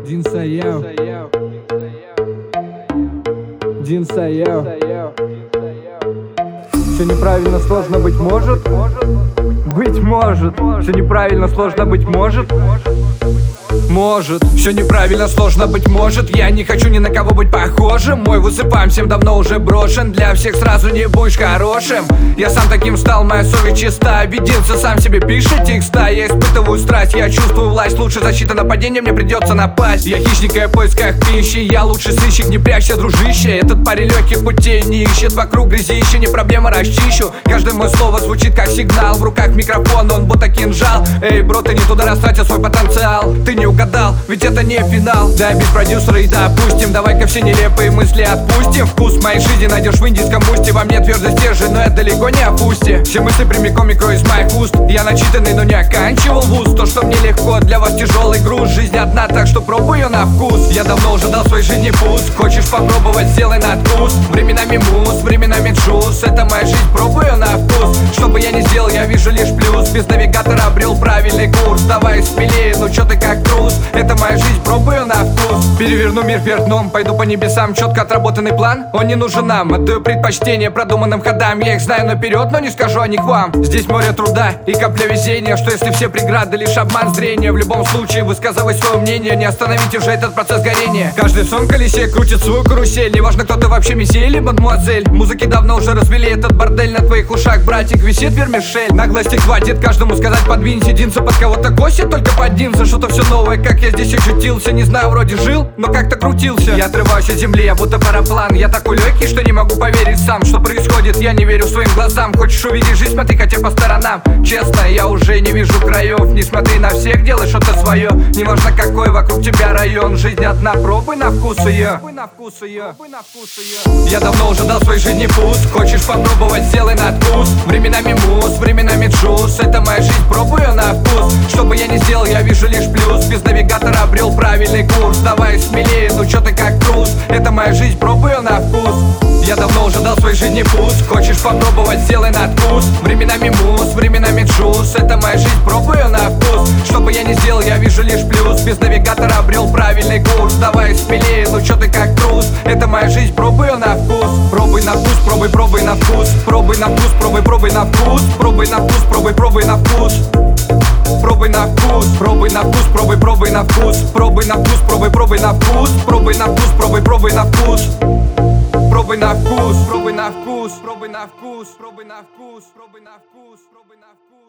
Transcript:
Дин Саяв. Дин Саяв. Все неправильно, сложно, быть может. Быть может. Все неправильно, сложно, быть может. Может, все неправильно, сложно, быть может. Я не хочу ни на кого быть похожим. Мой высыпаем всем давно уже брошен. Для всех сразу не будешь хорошим. Я сам таким стал, моя совесть чиста. Обиделся, сам себе пишет текста. Я испытываю страсть, я чувствую власть. Лучше защита нападения, мне придется напасть. Я хищник, я в поисках пищи. Я лучший сыщик, не прячься, дружище. Этот парень легких путей не ищет. Вокруг грязище, не проблема, расчищу. Каждое мое слово звучит как сигнал. В руках микрофон, он будто кинжал. Эй, бро, ты не туда растратил свой потенциал. Ты не угадал, ведь это не финал. Да, без продюсера и допустим. Давай-ка все нелепые мысли отпустим. Вкус моей жизни найдешь в индийском мусте. Во мне твердо стержень, но это далеко не опусти. Все мысли прямиком микро из моих уст. Я начитанный, но не оканчивал вуз. То, что мне легко, для вас тяжелый груз. Жизнь одна, так что пробуй ее на вкус. Я давно уже дал своей жизни пуст. Хочешь попробовать, сделай надкус. Временами мус, временами джус. Это моя жизнь, пробуй ее на вкус. Что бы я ни сделал, я вижу лишь плюс. Без навигатора обрел правильный курс. Давай смелее, ну чё ты как трус. Это моя жизнь, пробуй ее на вкус. Переверну мир вверх дном, пойду по небесам. Четко отработанный план, он не нужен нам. Отдаю предпочтение продуманным ходам. Я их знаю наперед, но не скажу о них вам. Здесь море труда и капля везения. Что если все преграды лишь обман зрения? В любом случае высказывай свое мнение. Не остановите уже этот процесс горения. Каждый сон в колесе крутит свою карусель. Неважно, кто ты вообще, месье или мадемуазель. Музыки давно уже развели этот бордель. На твоих ушах, братик, висит вермишель. Наглости хватит каждому сказать: подвинься. Динса под кого-то косит, только под Динса. Что-то все новое, как я здесь очутился. Не знаю, вроде жил, но как-то крутился. Я отрываюсь от земли, я будто параплан. Я такой легкий, что не могу поверить сам. Что происходит, я не верю своим глазам. Хочешь увидеть жизнь, смотри хотя по сторонам. Честно, я уже не вижу краев. Не смотри на всех, делай что-то свое. Неважно какой вокруг тебя район. Жизнь одна, пробуй на вкус ее. Я давно уже дал своей жизни пуст. Хочешь попробовать, сделай надкус. Временами мус, временами джус. Это моя жизнь, пробуй ее на вкус. Что бы я ни сделал, я вижу лишь плюс. Без навигатора обрел правильный курс. Давай смелее, ну чё ты как трус. Это моя жизнь, пробуй ее на вкус. Я давно уже дал своей жизни пуст. Хочешь попробовать, сделай надкус. Временами мус, временами джус. Это моя жизнь, пробуй ее на вкус. Что бы я ни сделал, я вижу лишь плюс. Без навигатора обрел правильный курс. Давай смелее, ну чё ты как трус. Это моя жизнь, пробуй ее на вкус. Пробуй на вкус, пробуй на вкус. Пробуй на вкус, пробуй на вкус. Пробуй на вкус, пробуй на вкус. Пробуй на вкус, пробуй на вкус, пробуй на вкус. Пробуй на вкус, пробуй на вкус. Пробуй на вкус, пробуй на вкус. Пробуй на вкус, пробуй на вкус, пробуй на вкус, пробуй на вкус, пробуй на вкус, пробуй на вкус.